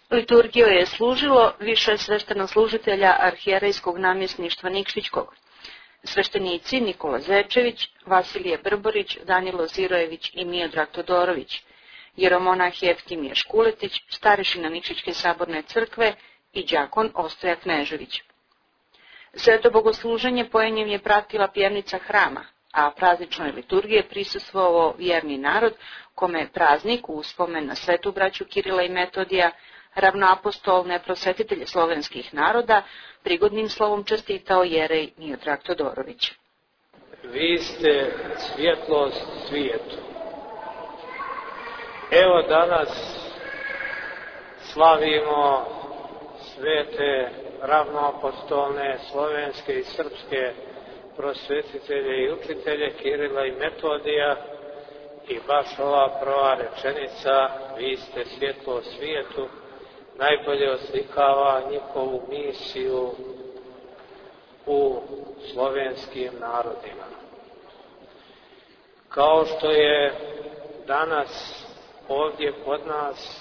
Liturgiju je služilo više sveštenoslужitelja arhijerejskog namjesništva Nikšićkog. Sveštenici Nikola Zečević, Vasilije Brborić, Danilo Zirojević i Miodrag Todorović, jeromonah Jeftimije Škuletić, starešina Nikšićke saborne crkve i đakon Ostoja Knežević. Sveto bogosluženje pojenjem je pratila pjevnica hrama, a prazničnoj liturgiji je prisustvovao vjerni narod, kome je praznik u uspomenu na svetu braću Kirila i Metodija, ravnoapostolne prosvetitelje slovenskih naroda, prigodnim slovom čestitao jerej Miodrag Todorović. Vi ste svjetlost svijetu. Evo danas slavimo svete ravnoapostolne slovenske i srpske prosvetitelje i učitelje Kirila i Metodija i baš ova prva rečenica, vi ste svjetlo svijetu, najbolje oslikava njihovu misiju u slovenskim narodima. Kao što je danas ovdje kod nas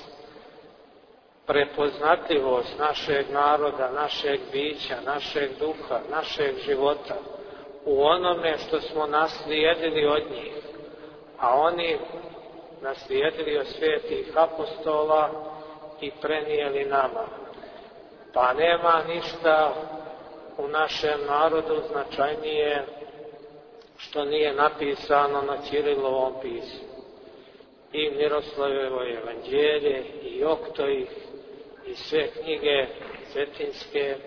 prepoznatljivost našeg naroda, našeg bića, našeg duha, našeg života u onome što smo naslijedili od njih, a oni naslijedili od svetih apostola i prenijeli nama. Pa nema ništa u našem narodu značajnije što nije napisano na Ćirilovom pismu. I Miroslavljevo evanđelje, i Oktojih, i sve knjige cetinske,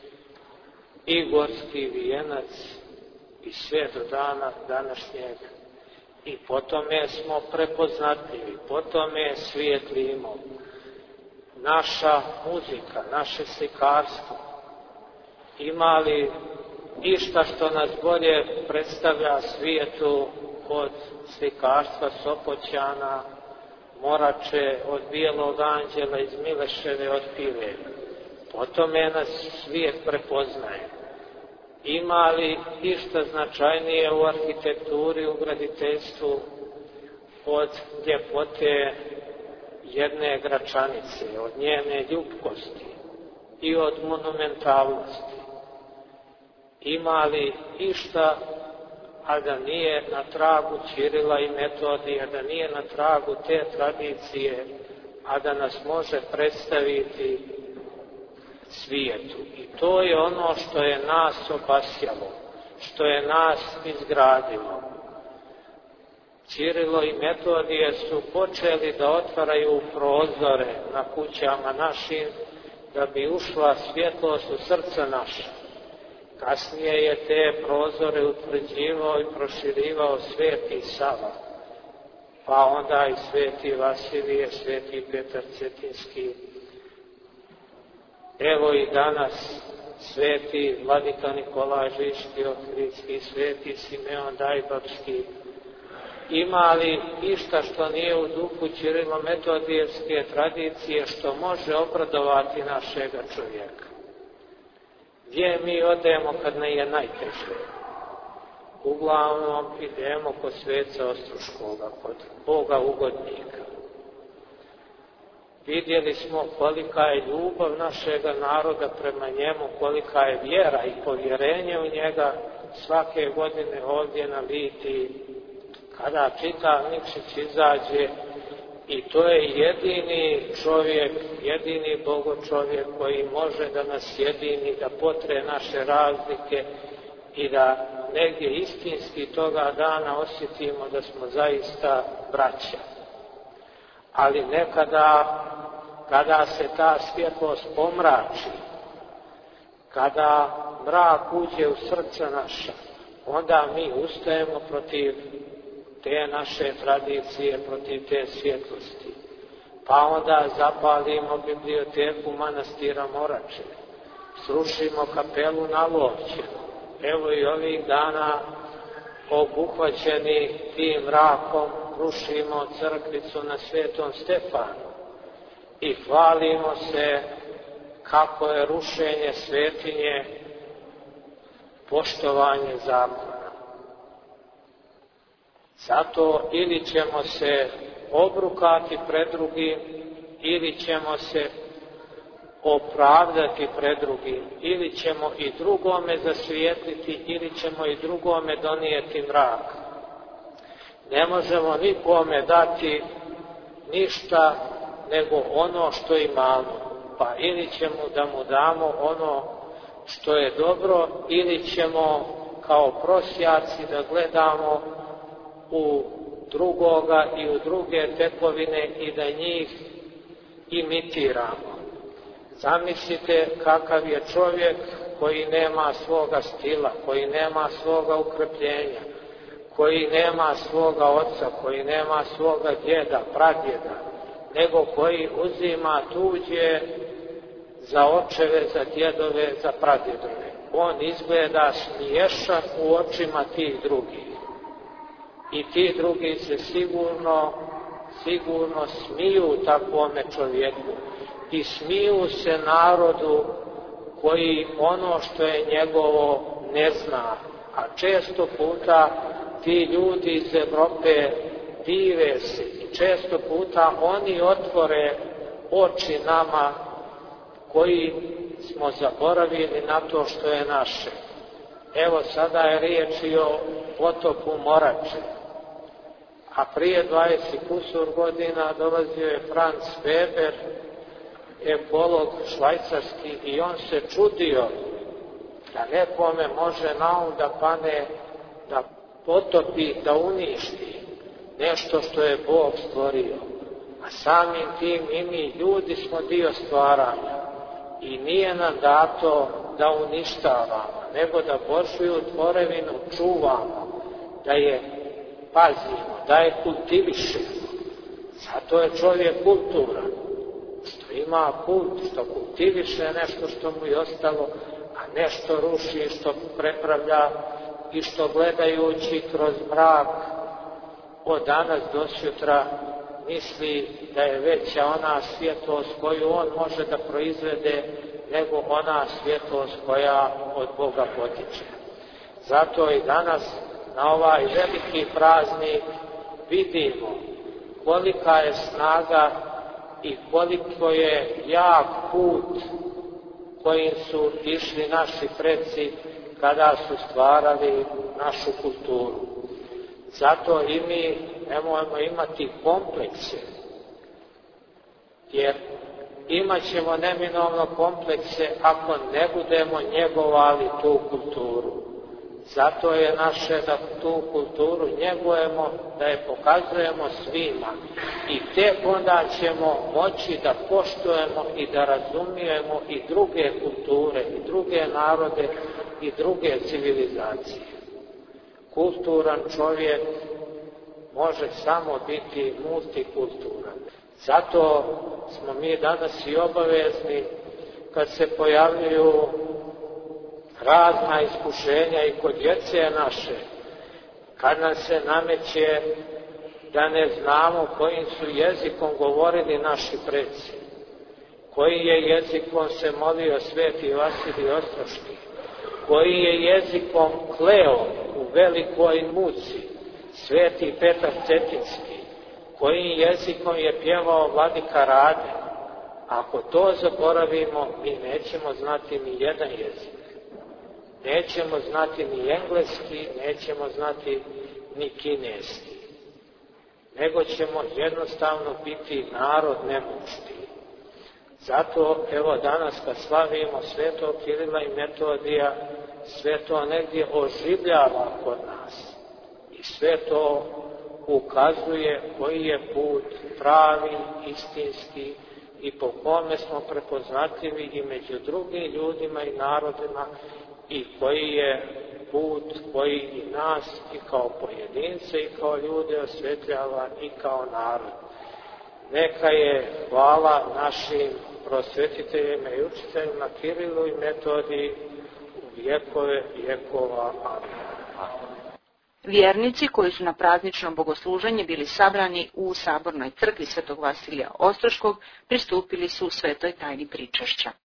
i Gorski vijenac, i sve do dana današnjeg. I po tome smo prepoznatljivi, po tome svijetlimo. Naša muzika, naše slikarstvo, ima li išta što nas bolje predstavlja svijetu od slikarstva Sopoćana, Morače, od Bijelog anđela iz Mileševe, od Pive. Po tome nas svijet prepoznaje. Ima li išta značajnije u arhitekturi, u graditeljstvu od ljepote jedne Gračanice, od njene ljubkosti i od monumentalnosti? Ima li išta, a da nije na tragu Ćirila i Metodija, da nije na tragu te tradicije, a da nas može predstaviti svijetu? I to je ono što je nas obasjalo, što je nas izgradilo. Ćirilo i Metodije su počeli da otvaraju prozore na kućama našim, da bi ušla svjetlost u srce naše. Kasnije je te prozore utvrđivao i proširivao sveti Sava, pa onda i sveti Vasilije, sveti Petar Cetinski. Evo i danas sveti Vladika Nikolaj Žiški Ohridski, sveti Simeon Dajbapski. Ima li išta što nije u duhu Ćirilo-metodijevske tradicije što može obradovati našega čovjeka? Gdje mi odemo kad ne je najteže? Uglavnom idemo kod sveca Ostruškoga, kod Boga ugodnika. Vidjeli smo kolika je ljubav našega naroda prema njemu, kolika je vjera i povjerenje u njega. Svake godine ovdje na Liti, kada čitav Nikšić izađe, i to je jedini čovjek, jedini bogočovjek koji može da nas jedini, da potre naše razlike i da negdje istinski toga dana osjetimo da smo zaista braća. Ali nekada, kada se ta svjetlost pomrači, kada mrak uđe u srce naša, onda mi ustajemo protiv te naše tradicije, protiv te svjetlosti. Pa onda zapalimo biblioteku manastira Morače, srušimo kapelu na Lovćenu. Evo i ovih dana obuhvaćeni tim mrakom rušimo crkvicu na Svetom Stefanu i hvalimo se kako je rušenje svetinje poštovanje zakona. Zato ili ćemo se obrukati pred drugim, ili ćemo se opravdati pred drugim, ili ćemo i drugome zasvijetliti, ili ćemo i drugome donijeti mrak. Ne možemo nikome dati ništa nego ono što imamo, pa ili ćemo da mu damo ono što je dobro, ili ćemo kao prosjaci da gledamo u drugoga i u druge tekovine i da njih imitiramo. Zamislite kakav je čovjek koji nema svoga stila, koji nema svoga ukrepljenja, koji nema svoga oca, koji nema svoga djeda, pradjeda, nego koji uzima tuđe za očeve, za djedove, za pradjedove. On izgleda smiješan u očima tih drugih. I ti drugi se sigurno smiju takvome čovjeku i smiju se narodu koji ono što je njegovo ne zna. A često puta ti ljudi iz Evrope dive se i često puta oni otvore oči nama koji smo zaboravili na to što je naše. Evo sada je riječ i o potopu Morače. A prije 20 kusur godina dolazio je Franz Weber, ekolog švajcarski, i on se čudio da nekome može na um da pane da potopi, da uništi nešto što je Bog stvorio. A samim tim i mi ljudi smo dio stvaranja i nije nam dato da uništavamo, nego da Božju tvorevinu čuvamo, da je pazimo, da je kultivišemo. Zato je čovjek kulturan, što ima kult, što kultiviše nešto što mu je ostalo, a nešto ruši, što prepravlja i što gledajući kroz mrak od danas do sutra misli da je veća ona svjetlost koju on može da proizvede nego ona svjetlost koja od Boga potiče. Zato i danas na ovaj veliki praznik vidimo kolika je snaga i koliko je jak put kojim su išli naši preci kada su stvarali našu kulturu. Zato i mi nemojmo imati komplekse, jer imat ćemo neminovno komplekse ako ne budemo njegovali tu kulturu. Zato je naše da tu kulturu njegujemo, da je pokazujemo svima i tek onda ćemo moći da poštujemo i da razumijemo i druge kulture, i druge narode, i druge civilizacije. Kulturan čovjek može samo biti multikulturan. Zato smo mi danas i obavezni, kad se pojavljuju razna iskušenja i kod djece naše, kad nam se nameće da ne znamo kojim su jezikom govorili naši preci, koji je jezikom se molio sveti Vasilij Ostroški, koji je jezikom kleo u velikoj muci sveti Petar Cetinski, kojim jezikom je pjevao vladika Rade. Ako to zaboravimo, mi nećemo znati ni jedan jezik. Nećemo znati ni engleski, nećemo znati ni kineski. Nego ćemo jednostavno biti narod nemušti. Zato, evo danas kad slavimo svetog Kirila i Metodija, sve to negdje oživljava kod nas. I sve to ukazuje koji je put pravi, istinski i po kome smo prepoznatljivi i među drugim ljudima i narodima i koji je put koji i nas i kao pojedince i kao ljude osvetljava i kao narod. Neka je hvala našim prosvetiteljima i učiteljima Kirilu i Metodiji u vjekove vjekova. Amen. Vjernici koji su na praznično bogosluženje bili sabrani u sabornoj crkvi Svetog Vasilija Ostroškog pristupili su svetoj tajni pričašća.